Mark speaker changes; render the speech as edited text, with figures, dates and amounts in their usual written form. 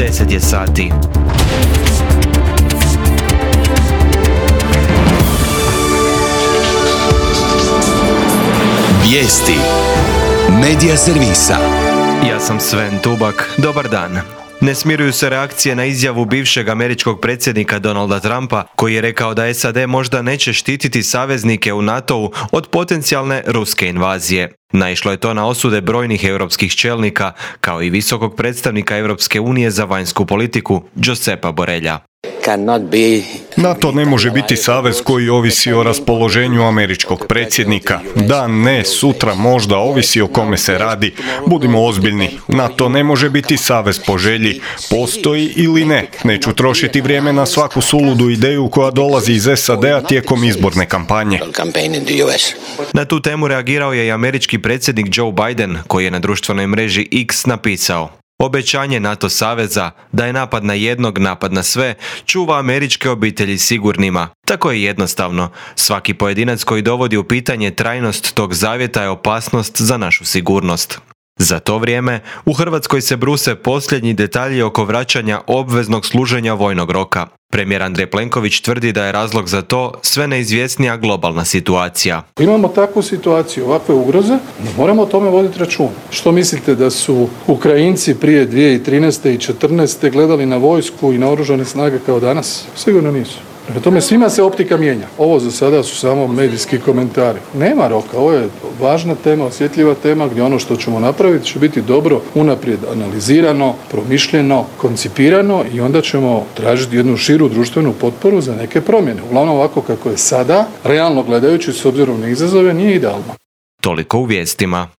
Speaker 1: 10 je sati.
Speaker 2: Vijesti Medija servisa.
Speaker 1: Ja sam Sven Tubak, dobar dan. Ne smiruju se reakcije na izjavu bivšeg američkog predsjednika Donalda Trumpa, koji je rekao da SAD možda neće štititi saveznike u NATO-u od potencijalne ruske invazije. Naišlo je to na osude brojnih europskih čelnika, kao i visokog predstavnika Europske unije za vanjsku politiku, Josepa Borrella.
Speaker 3: NATO ne može biti savez koji ovisi o raspoloženju američkog predsjednika. Da, ne, sutra možda, ovisi o kome se radi. Budimo ozbiljni. NATO ne može biti savez po želji. Postoji ili ne. Neću trošiti vrijeme na svaku suludu ideju koja dolazi iz SAD-a tijekom izborne kampanje.
Speaker 1: Na tu temu reagirao je i američki predsjednik Joe Biden, koji je na društvenoj mreži X napisao: obećanje NATO saveza da je napad na jednog, napad na sve, čuva američke obitelji sigurnima. Tako je jednostavno. Svaki pojedinac koji dovodi u pitanje trajnost tog zavjeta je opasnost za našu sigurnost. Za to vrijeme u Hrvatskoj se bruse posljednji detalji oko vraćanja obveznog služenja vojnog roka. Premijer Andrej Plenković tvrdi da je razlog za to sve neizvjesnija globalna situacija.
Speaker 4: Imamo takvu situaciju, ovakve ugroze, moramo o tome voditi računa. Što mislite da su Ukrajinci prije 2013. i 2014. gledali na vojsku i na oružane snage kao danas? Sigurno nisu. Prema tome svima se optika mijenja. Ovo za sada su samo medijski komentari. Nema roka, ovo je važna tema, osjetljiva tema gdje ono što ćemo napraviti će biti dobro unaprijed analizirano, promišljeno, koncipirano i onda ćemo tražiti jednu širu društvenu potporu za neke promjene. Uglavnom ovako kako je sada, realno gledajući s obzirom na izazove, nije idealno.
Speaker 1: Toliko u vijestima.